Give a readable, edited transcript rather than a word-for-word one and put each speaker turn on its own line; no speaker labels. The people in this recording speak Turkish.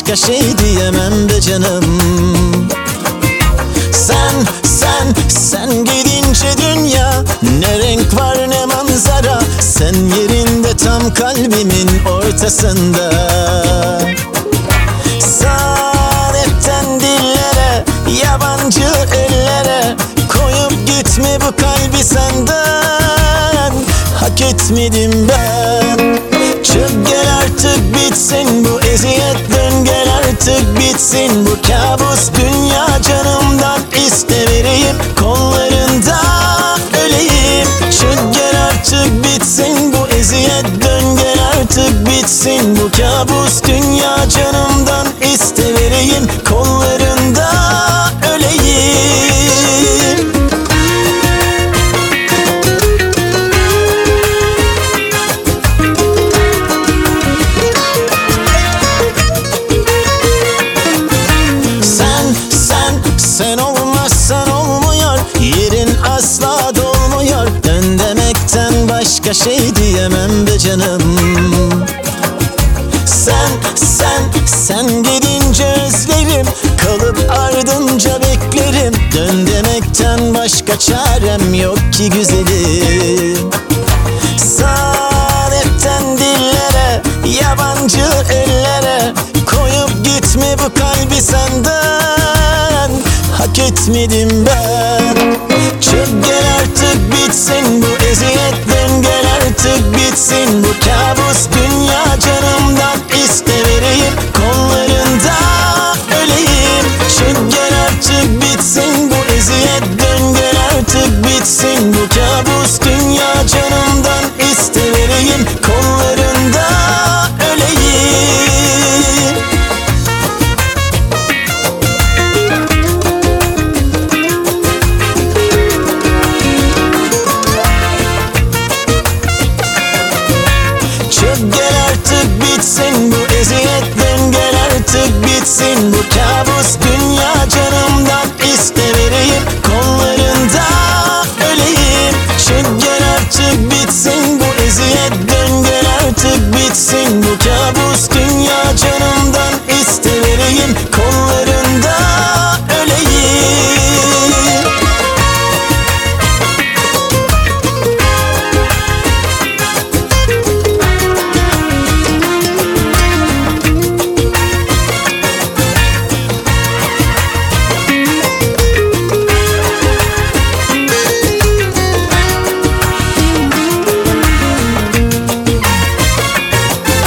başka şey diyemem be canım. Sen gidince dünya, ne renk var ne manzara. Sen yerinde tam kalbimin ortasında. Saadetten dillere, yabancı ellere koyup gitme bu kalbi senden. Hak etmedim ben. Çık gel artık bitsin bu eziyet, dön gel artık bitsin bu kabus dünya. Canımdan iste vereyim, kollarında öleyim. Çık gel artık bitsin bu eziyet, dön gel artık bitsin bu kabus dünya. Canımdan iste vereyim, kollarında öleyim. Sen olmazsan olmuyor, yerin asla dolmuyor. Dön demekten başka şey diyemem be canım. Sen gidince özlerim, kalıp ardınca beklerim. Dön demekten başka çarem yok ki güzelim. Saadetten dillere, yabancı ellere koyup gitme bu kalbi senden. Hak etmedim ben. Çık gel artık bitsin bu eziyet, dön gel artık bitsin bu kabus dünya. Canımdan iste vereyim, kollarında öleyim. Çık gel artık bitsin bu eziyet, dön gel artık bitsin bu kabus dünya. Canımdan iste vereyim, kollarında öleyim. Çık gel artık bitsin bu eziyet, dön gel artık bitsin bu kabus dünya. Canımdan iste vereyim,